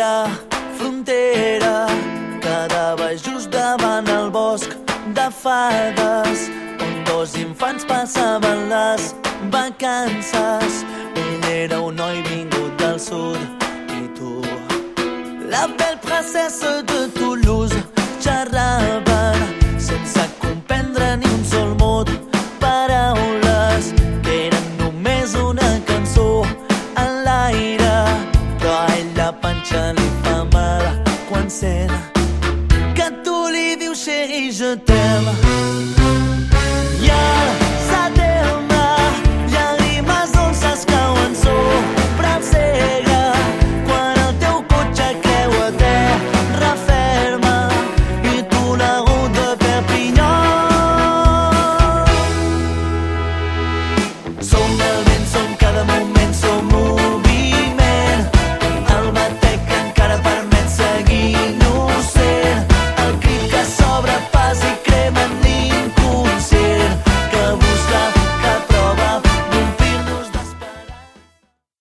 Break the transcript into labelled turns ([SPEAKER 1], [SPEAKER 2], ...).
[SPEAKER 1] la frontera quedava just davant el bosc de fades on dos infants passaven les vacances. Ell era un noi vingut del sud i tu la belle princesse